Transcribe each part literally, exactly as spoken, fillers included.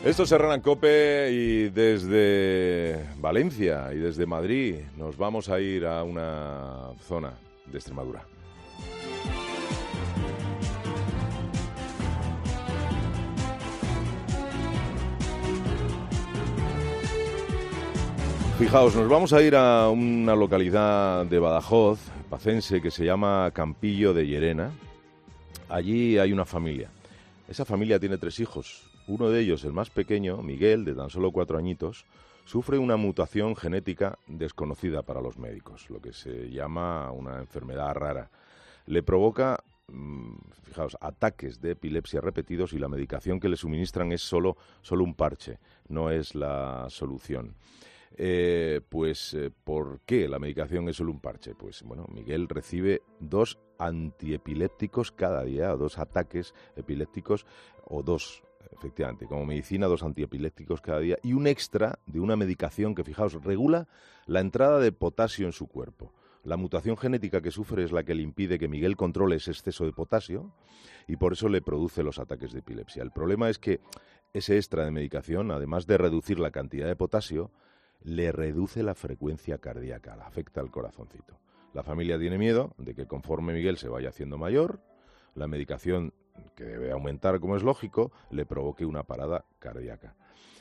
Esto es Herrera en Cope y desde Valencia y desde Madrid nos vamos a ir a una zona de Extremadura. Fijaos, nos vamos a ir a una localidad de Badajoz, pacense, que se llama Campillo de Llerena. Allí hay una familia. Esa familia tiene tres hijos. Uno de ellos, el más pequeño, Miguel, de tan solo cuatro añitos, sufre una mutación genética desconocida para los médicos, lo que se llama una enfermedad rara. Le provoca, mmm, fijaos, ataques de epilepsia repetidos y la medicación que le suministran es solo, solo un parche, no es la solución. Eh, pues, eh, ¿por qué la medicación es solo un parche? Pues, bueno, Miguel recibe dos antiepilépticos cada día, dos ataques epilépticos, o dos, efectivamente, como medicina, dos antiepilépticos cada día, y un extra de una medicación que, fijaos, regula la entrada de potasio en su cuerpo. La mutación genética que sufre es la que le impide que Miguel controle ese exceso de potasio y por eso le produce los ataques de epilepsia. El problema es que ese extra de medicación, además de reducir la cantidad de potasio, le reduce la frecuencia cardíaca, la afecta al corazoncito. La familia tiene miedo de que conforme Miguel se vaya haciendo mayor, la medicación, que debe aumentar como es lógico, le provoque una parada cardíaca.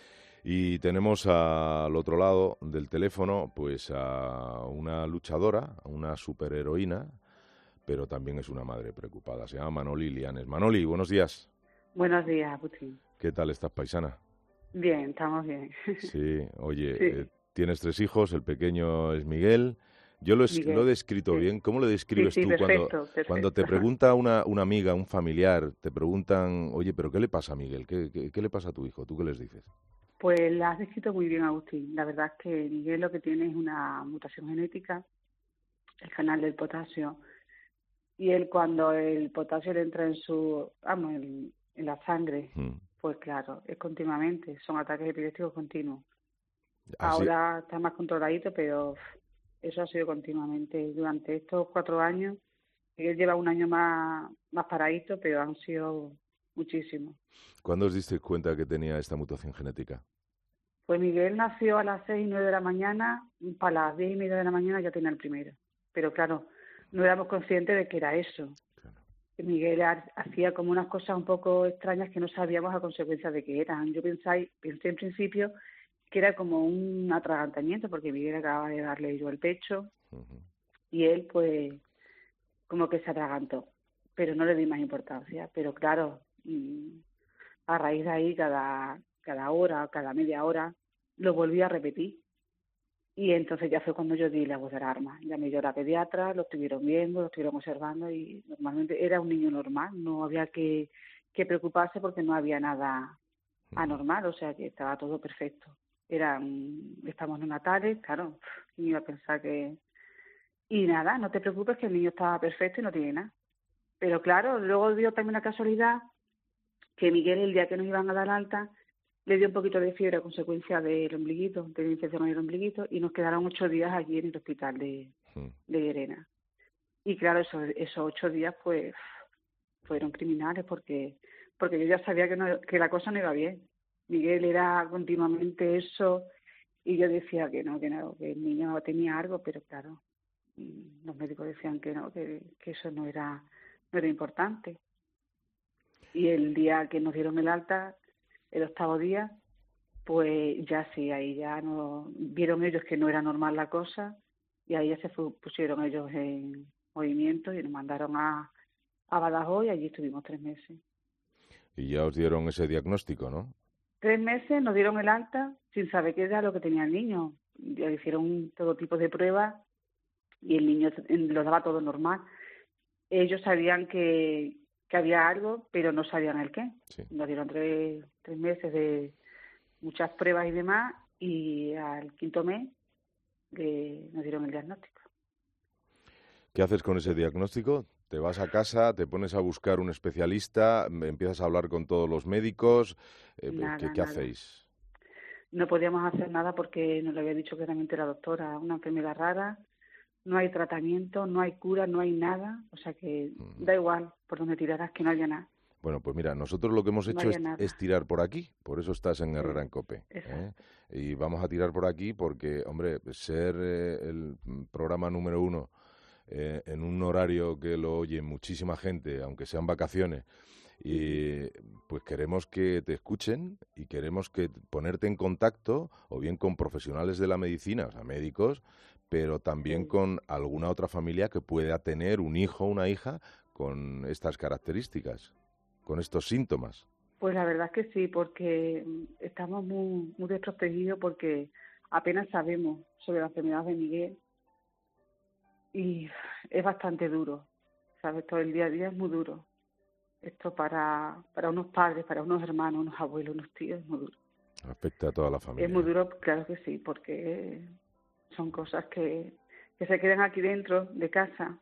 Y tenemos al otro lado del teléfono pues a una luchadora, a una superheroína, pero también es una madre preocupada. Se llama Manoli Lianes. Manoli, buenos días. Buenos días, Agustín. ¿Qué tal estás, paisana? Bien, estamos bien. Sí, oye, sí. Eh, tienes tres hijos, el pequeño es Miguel. Yo lo, es, Miguel, lo he descrito sí. bien. ¿Cómo lo describes sí, sí, tú perfecto, cuando, perfecto. cuando te pregunta una, una amiga, un familiar, te preguntan, oye, pero ¿qué le pasa a Miguel? ¿Qué, qué, qué le pasa a tu hijo? ¿Tú qué les dices? Pues la has descrito muy bien, Agustín. La verdad es que Miguel lo que tiene es una mutación genética, el canal del potasio, y él cuando el potasio le entra en su, vamos, en, en la sangre, hmm. pues claro, es continuamente, son ataques epilépticos continuos. Así... Ahora está más controladito, pero eso ha sido continuamente durante estos cuatro años. Él lleva un año más, más paradito, pero han sido muchísimos. ¿Cuándo os disteis cuenta que tenía esta mutación genética? Pues Miguel nació a las seis y nueve de la mañana, para las diez y media de la mañana ya tenía el primero. Pero claro, no éramos conscientes de que era eso. Claro. Miguel hacía como unas cosas un poco extrañas que no sabíamos a consecuencia de qué eran. Yo pensé, pensé en principio que era como un atragantamiento, porque Miguel acababa de darle yo el pecho, uh-huh. y él pues como que se atragantó, pero no le di más importancia. Pero claro, a raíz de ahí cada, cada hora, cada media hora, lo volví a repetir. Y entonces ya fue cuando yo di la voz de alarma. Llamé yo a la pediatra, lo estuvieron viendo, lo estuvieron observando y normalmente era un niño normal, no había que, que preocuparse porque no había nada anormal, o sea que estaba todo perfecto. Eran, estamos neonatales, claro, ¿quién iba a pensar que...? Y nada, no te preocupes que el niño estaba perfecto y no tiene nada. Pero claro, luego dio también la casualidad que Miguel, el día que nos iban a dar alta, le dio un poquito de fiebre a consecuencia del ombliguito, de la infección en el ombliguito, y nos quedaron ocho días allí en el hospital de, de Llerena. Y claro, esos, esos ocho días pues fueron criminales porque porque yo ya sabía que, no, que la cosa no iba bien. Miguel era continuamente eso y yo decía que no, que no, que el niño tenía algo, pero claro, los médicos decían que no, que, que eso no era, no era importante. Y el día que nos dieron el alta, el octavo día, pues ya sí, ahí ya no vieron ellos que no era normal la cosa y ahí ya se fue, pusieron ellos en movimiento y nos mandaron a, a Badajoz y allí estuvimos tres meses. Y ya os dieron ese diagnóstico, ¿no? Tres meses nos dieron el alta sin saber qué era lo que tenía el niño. Ya hicieron todo tipo de pruebas y el niño lo daba todo normal. Ellos sabían que, que había algo, pero no sabían el qué. Sí. Nos dieron tres, tres meses de muchas pruebas y demás, y al quinto mes eh, nos dieron el diagnóstico. ¿Qué haces con ese diagnóstico? ¿Te vas a casa, te pones a buscar un especialista, empiezas a hablar con todos los médicos? Eh, nada, ¿Qué, qué nada. hacéis? No podíamos hacer nada porque nos lo había dicho claramente la doctora, una enfermedad rara, no hay tratamiento, no hay cura, no hay nada, o sea que mm. da igual por donde tiraras que no haya nada. Bueno, pues mira, nosotros lo que hemos no hecho haya es, nada. es tirar por aquí, por eso estás en Sí, Herrera en Cope. ¿eh? exacto. Y vamos a tirar por aquí porque, hombre, ser eh, el programa número uno eh, en un horario que lo oye muchísima gente, aunque sean vacaciones, Ujú. y pues queremos que te escuchen y queremos que ponerte en contacto o bien con profesionales de la medicina, o sea, médicos, pero también Sí. con alguna otra familia que pueda tener un hijo o una hija con estas características, con estos síntomas. Pues la verdad es que sí, porque mm, estamos muy, muy desprotegidos porque apenas sabemos sobre la enfermedad de Miguel y es bastante duro, ¿sabes? Todo el día a día es muy duro. Esto para, para unos padres, para unos hermanos, unos abuelos, unos tíos, es muy duro. Afecta a toda la Es familia. muy ¿eh? duro, claro que sí, porque son cosas que, que se quedan aquí dentro de casa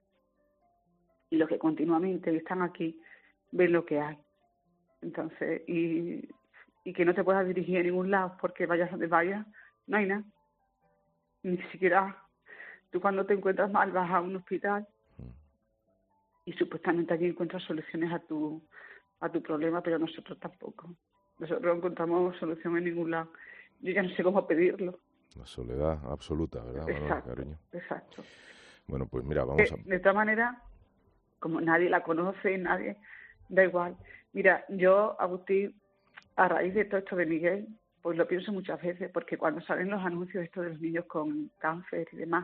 y los que continuamente están aquí ven lo que hay. Entonces, y, y que no te puedas dirigir a ningún lado porque vayas donde vayas, no hay nada. Ni siquiera tú cuando te encuentras mal vas a un hospital y supuestamente allí encuentras soluciones a tu, a tu problema, pero nosotros tampoco. Nosotros no encontramos solución en ningún lado. Yo ya no sé cómo pedirlo. La soledad absoluta, ¿verdad, Manoli, Exacto, cariño? exacto. Bueno, pues mira, vamos a... Eh, De esta manera, como nadie la conoce, nadie, da igual. Mira, yo, Agustín, a raíz de todo esto de Miguel, pues lo pienso muchas veces, porque cuando salen los anuncios estos de los niños con cáncer y demás,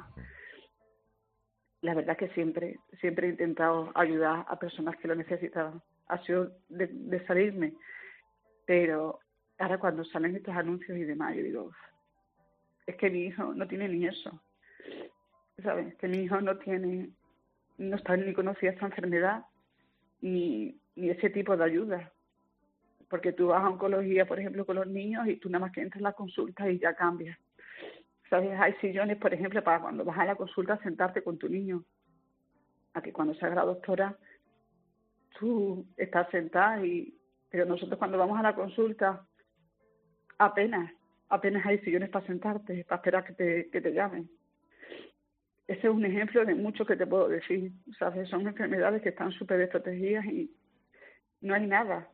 la verdad que siempre, siempre he intentado ayudar a personas que lo necesitaban. Ha sido de, de salirme, pero ahora cuando salen estos anuncios y demás, yo digo, es que mi hijo no tiene ni eso, ¿sabes? Que mi hijo no tiene, no está ni conocía esta enfermedad, ni, ni ese tipo de ayuda. Porque tú vas a oncología, por ejemplo, con los niños y tú nada más que entras a la consulta y ya cambias. ¿Sabes? Hay sillones, por ejemplo, para cuando vas a la consulta sentarte con tu niño. A que cuando salga la doctora, tú estás sentada y... Pero nosotros cuando vamos a la consulta, apenas, apenas hay sillones para sentarte, para esperar que te, que te llamen. Ese es un ejemplo de muchos que te puedo decir, ¿sabes? Son enfermedades que están súper desprotegidas y no hay nada.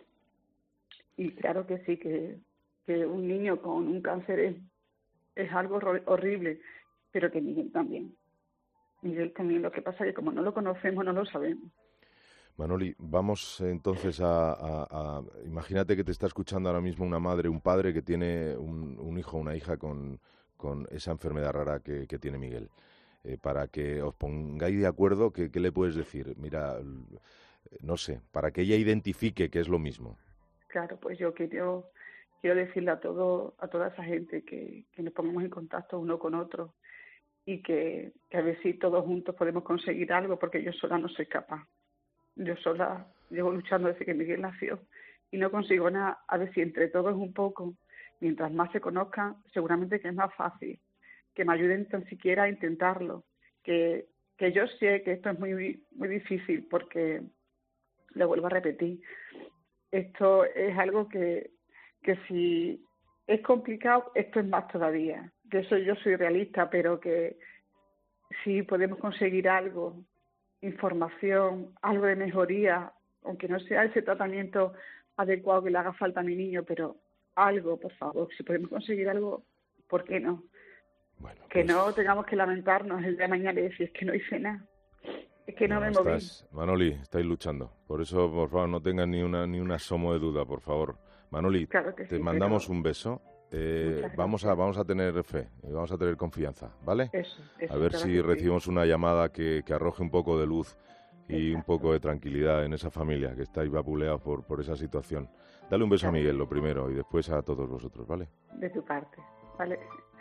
Y claro que sí, que, que un niño con un cáncer es, es algo horrible, pero que Miguel también. Miguel también, lo que pasa es que como no lo conocemos, no lo sabemos. Manoli, vamos entonces a, a, a... Imagínate que te está escuchando ahora mismo una madre, un padre que tiene un, un hijo o una hija con, con esa enfermedad rara que, que tiene Miguel. Eh, para que os pongáis de acuerdo, ¿qué, qué le puedes decir? Mira, no sé, para que ella identifique que es lo mismo. Claro, pues yo quiero, quiero decirle a todo, a toda esa gente que, que nos pongamos en contacto uno con otro y que, que a ver si todos juntos podemos conseguir algo, porque yo sola no soy capaz. Yo sola llevo luchando desde que Miguel nació y no consigo nada. A ver si entre todos un poco, mientras más se conozcan, seguramente que es más fácil, que me ayuden tan siquiera a intentarlo, que, que yo sé que esto es muy, muy difícil porque, lo vuelvo a repetir, esto es algo que, que si es complicado, esto es más todavía. Que eso yo soy realista, pero que si podemos conseguir algo, información, algo de mejoría, aunque no sea ese tratamiento adecuado que le haga falta a mi niño, pero algo, por favor, si podemos conseguir algo, ¿por qué no? Bueno, Que pues... no tengamos que lamentarnos el día de mañana y decir, es que no hice nada, es que no No, me moví. estás... Manoli, estáis luchando. Por eso, por favor, no tengas ni una ni un asomo de duda, por favor. Manoli, Claro que te sí, mandamos pero un beso. Eh, muchas vamos a gracias. vamos a tener fe, y vamos a tener confianza, ¿vale? Eso, A eso, ver claro si que sí. recibimos una llamada que, que arroje un poco de luz y un Exacto, poco de tranquilidad en esa familia que estáis vapuleados por, por esa situación. Dale un beso a claro que Miguel, lo sí, primero, y después a todos vosotros, ¿vale? de tu parte, ¿vale?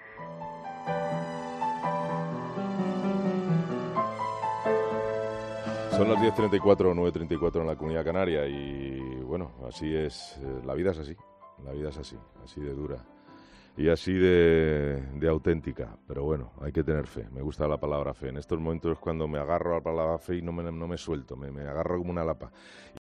Son las diez treinta y cuatro, nueve treinta y cuatro en la Comunidad Canaria y bueno, así es, eh, la vida es así, la vida es así, así de dura y así de, de auténtica, pero bueno, hay que tener fe, me gusta la palabra fe, en estos momentos es cuando me agarro a la palabra fe y no me, no me suelto, me, me agarro como una lapa.